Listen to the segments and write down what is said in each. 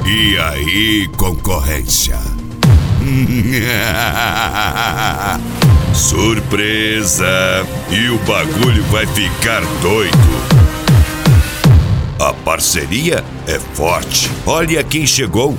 E aí, concorrência? Surpresa! E o bagulho vai ficar doido. A parceria é forte. Olha quem chegou.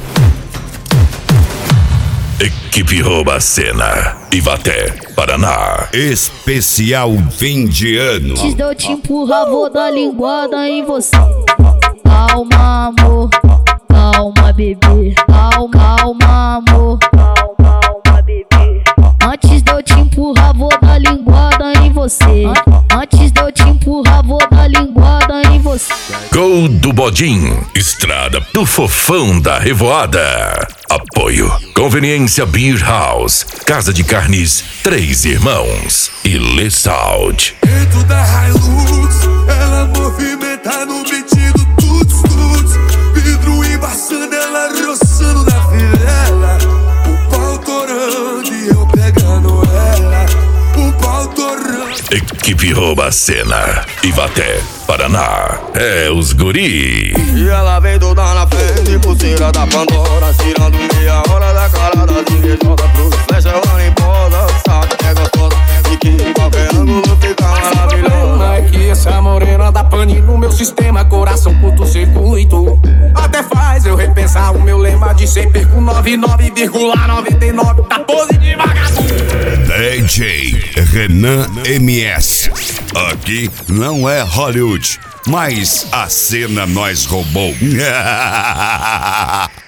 Equipe Rouba a Cena, Ivaté, Paraná. Especial fim de ano. Antes de eu te empurrar, vou dar linguada em você. Calma, amor. Calma, bebê. Calma, amor. Calma, bebê. Antes de eu te empurrar, vou dar linguada em você. Antes de eu te empurrar, vou dar linguada em você. Gol do Bodim, estrada do Fofão da Revoada. Apoio Conveniência Beer House, Casa de Carnes Três Irmãos e Le Salt. Dentro da Hilux, ela movimenta no beat do tuts. Vidro embaçando, ela roçando na viela. O pau torando e eu pegando ela. O pau torando. Equipe Rouba a Cena, Ivaté, Paraná. É os guri. E ela vem toda na frente, pulseira da Pandora, tirando meia hora da cara das invejosas. Pro flecha ela nem posa, sabe que é gostosa e que em qualquer ângulo fica maravilhosa. É que essa morena dá pane no meu sistema, coração curto-circuito. Até faz eu repensar o meu lema de ser perco 99,99 da pose de vagabundo. DJ Renan MS. Aqui não é Hollywood, mas a cena nós roubou.